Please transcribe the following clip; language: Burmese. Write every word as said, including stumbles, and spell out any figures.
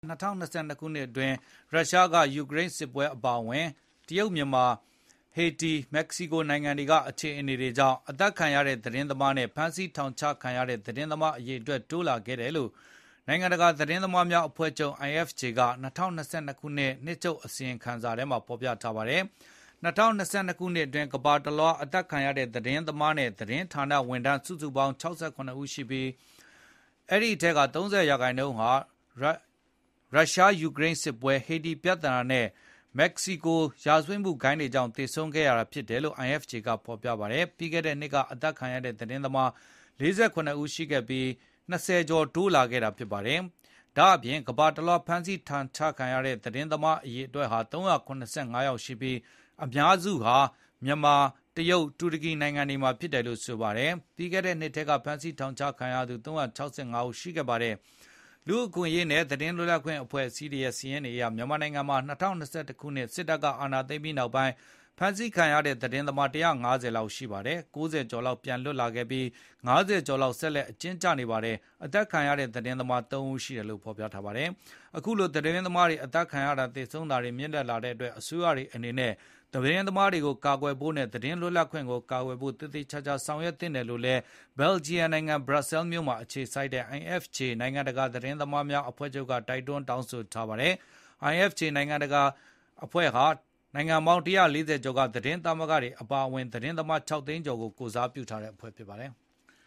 ၂၀၂၂ ခုနှစ်အတွင်းရုရှားကယူကရိန်းစစ်ပွဲအပါအဝင်တရုတ်မြန်မာဟေတီမက္ကဆီကိုနိုင်ငံတွေကအခြေအနေတွေကြောင့်အသက်ခံရတဲ့သတင်းသမားနဲ့ဖမ်းဆီးထောင်ချခံရတဲ့သတင်းသမားအရေအတွက်တိုးလာခဲ့တယ်လို့နိုင်ငံတကာသတင်းသမားများအဖွဲ့ချုပ် I F J က၂၀၂၂ ခုနှစ်နှစ်ချုပ်အစီရင်ခံစာထဲမှာဖော်ပြထားပါတယ်။၂၀၂၂ ခုနှစ်အတွင်းကမ္ဘာတလွှားအသက်ခံရတဲ့သတင်းသမားနဲ့သတင်းဌာနဝန်ထမ်းစုစုပေါင်း၆၇ဦးရှိပြီးအဲ့ဒီအထက်က၃၀ရာခိုင်နှုန်းဟာရုရှားယူကရိန်းစစ်ပွဲဟေတီပြဿနာနဲ့မက္ကဆီကိုရာဇဝတ်မှုဂိုဏ်းတွေကြောင့်သေဆုံးခဲ့ရတာဖြစ်တယ်လို့ I F J ကဖော်ပြပါတယ်။ပြီးခဲ့တဲ့နှစ်ကအသက်ခံရတဲ့သတင်းသမား၄၇ဦးရှိခဲ့ပြီး၂၀ကျော်တိုးလာခဲ့တာဖြစ်ပါတယ်။ဒါ့အပြင်ကမ္ဘာတလွှားဖမ်းဆီးထောင်ချခံရတဲ့သတင်းသမားအရေအတွက်ဟာ၃၇၅ယောက်ရှိပြီးအများစုဟာမြန်မာတရုတ်တူရကီနိုင်ငံတွေမှာဖြစ်တယ်လို့ဆိုပါတယ်။ပြီးခဲ့တဲ့နှစ်ထဲကဖမ်းဆီးထောင်ချခံရသူ၃၆၅ဦးရှိခဲ့ပါတယ်။လူ့အခွင့်အရေးနဲ့သတင်းလွတ်လပ်ခွင့်အဖွဲ့အစည်းတွေရဲ့စီးရင်တွေအရမြန်မာနိုင်ငံမှာ၂၀၂၁ခုနှစ်စစ်တပ်ကအာဏာသိမ်းပြီးနောက်ပိုင်းဖမ်းဆီးခံရတဲ့သတင်းသမား၁၅၀လောက်ရှိပါတယ်။၉၀ကျော်လောက်ပြန်လွတ်လာခဲ့ပြီး၅၀ကျော်လောက်ဆက်လက်အကျဉ်းကျနေပါတယ်။အသက်ခံရတဲ့သတင်းသမား၃ဦးရှိတယ်လို့ဖော်ပြထားပါတယ်။အခုလိုသတင်းသမားတွေအသက်ခံရတာသေဆုံးတာတွေမြင့်တက်လာတဲ့အတွက်အစိုးရတွေအနေနဲ့သတင်းသမားတွေကိုကာကွယ်ဖို့နဲ့သတင်းလွတ်လပ်ခွင့်ကိုကာကွယ်ဖို့တည်တည်ချာချာဆောင်ရွက်သင့်တယ်လို့လည်းဘယ်လ်ဂျီယံနိုင်ငံဘရပ်ဆဲလ်မြို့မှာအခြေစိုက်တဲ့ I F J နိုင်ငံတကာသတင်းသမားများအဖွဲ့ချုပ်ကတိုက်တွန်းတောင်းဆိုထားပါတယ်။ I F J နိုင်ငံတကာအဖွဲ့ဟာနိုင်ငံပေါင်း၁၄၀ကျော်ကသတင်းသမဂ္ဂတွေအပါအဝင်သတင်းသမား၆သိန်းကျော်ကိုကိုယ်စားပြုထားတဲ့အဖွဲ့ဖြစ်ပါတယ်